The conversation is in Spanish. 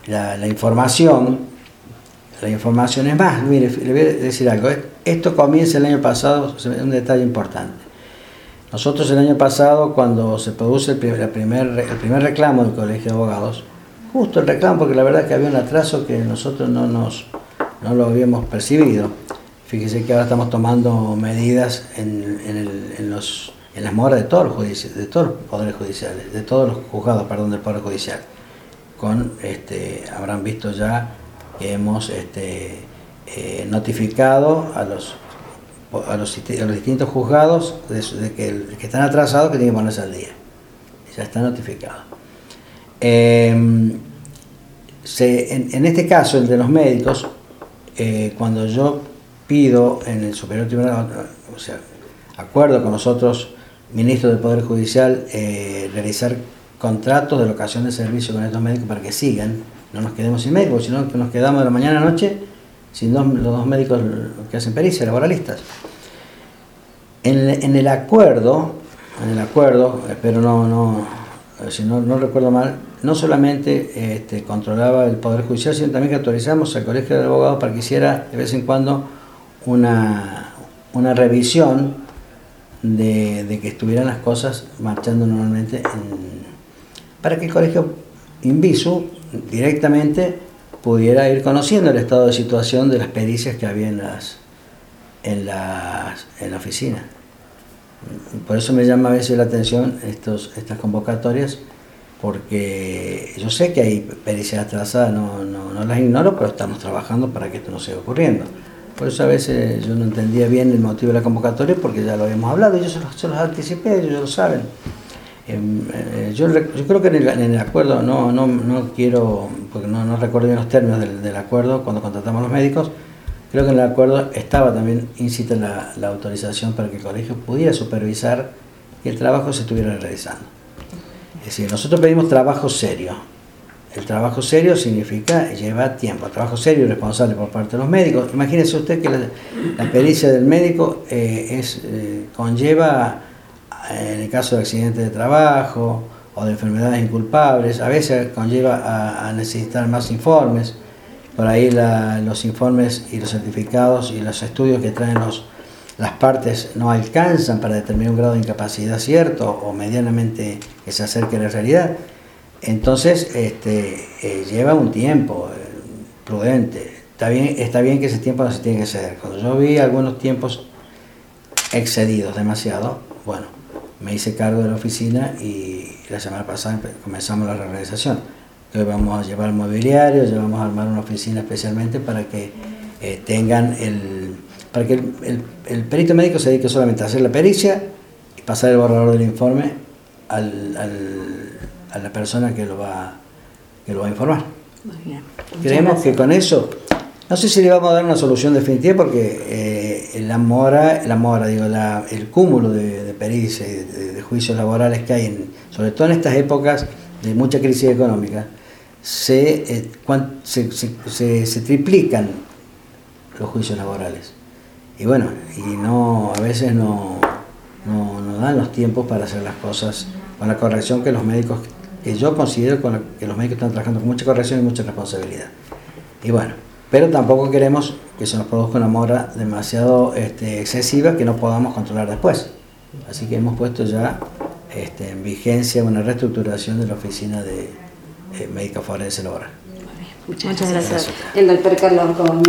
la información es más. Mire, le voy a decir algo. Esto comienza el año pasado, un detalle importante. Nosotros el año pasado, cuando se produce el primer reclamo del Colegio de Abogados, justo el reclamo, porque la verdad que había un atraso que nosotros no lo habíamos percibido. Fíjese que ahora estamos tomando medidas en las moras de todos los poderes judiciales, de todos los juzgados, del Poder Judicial. Habrán visto ya que hemos notificado a los distintos juzgados de que están atrasados, que tienen que ponerse al día. Ya está notificado. En este caso, el de los médicos, cuando yo pido en el Superior Tribunal, o sea, acuerdo con los otros ministros del Poder Judicial, realizar contratos de locación de servicio con estos médicos para que sigan, no nos quedemos sin médicos, sino que nos quedamos de la mañana a la noche sin los dos médicos que hacen pericia, laboralistas. En el acuerdo, espero si no recuerdo mal, no solamente controlaba el Poder Judicial, sino también que autorizamos al Colegio de Abogados para que hiciera de vez en cuando una revisión de que estuvieran las cosas marchando normalmente, para que el Colegio Invisu directamente pudiera ir conociendo el estado de situación de las pericias que había en la oficina. Por eso me llama a veces la atención estas convocatorias, porque yo sé que hay pericias atrasadas, no las ignoro, pero estamos trabajando para que esto no siga ocurriendo. Por eso a veces yo no entendía bien el motivo de la convocatoria, porque ya lo habíamos hablado y yo se los anticipé, ellos ya lo saben. Yo creo que en el acuerdo, no quiero, porque no recuerdo bien los términos del acuerdo cuando contratamos a los médicos, creo que en el acuerdo estaba también incita la autorización para que el colegio pudiera supervisar que el trabajo se estuviera realizando. Es decir, nosotros pedimos trabajo serio. El trabajo serio significa, lleva tiempo, trabajo serio y responsable por parte de los médicos. Imagínese usted que la pericia del médico conlleva, en el caso de accidentes de trabajo o de enfermedades inculpables, a veces conlleva a necesitar más informes. Por ahí los informes y los certificados y los estudios que traen las partes no alcanzan para determinar un grado de incapacidad cierto o medianamente que se acerque a la realidad. Entonces lleva un tiempo prudente. Está bien que ese tiempo no se tiene que exceder. Cuando yo vi algunos tiempos excedidos demasiado, bueno, me hice cargo de la oficina y la semana pasada comenzamos la reorganización. Hoy vamos a llevar mobiliario, ya vamos a armar una oficina especialmente para que para que el perito médico se dedique solamente a hacer la pericia y pasar el borrador del informe a la persona que lo va a informar. Muy bien. Creemos que con eso, no sé si le vamos a dar una solución definitiva, porque el cúmulo de pericias y de juicios laborales que hay, sobre todo en estas épocas de mucha crisis económica, se triplican los juicios laborales. Y bueno, a veces no dan los tiempos para hacer las cosas con la corrección que yo considero que los médicos están trabajando con mucha corrección y mucha responsabilidad. Y bueno, pero tampoco queremos que se nos produzca una mora demasiado excesiva que no podamos controlar después. Así que hemos puesto ya en vigencia una reestructuración de la oficina de médico forense laboral. Muchas gracias. El doctor Carlos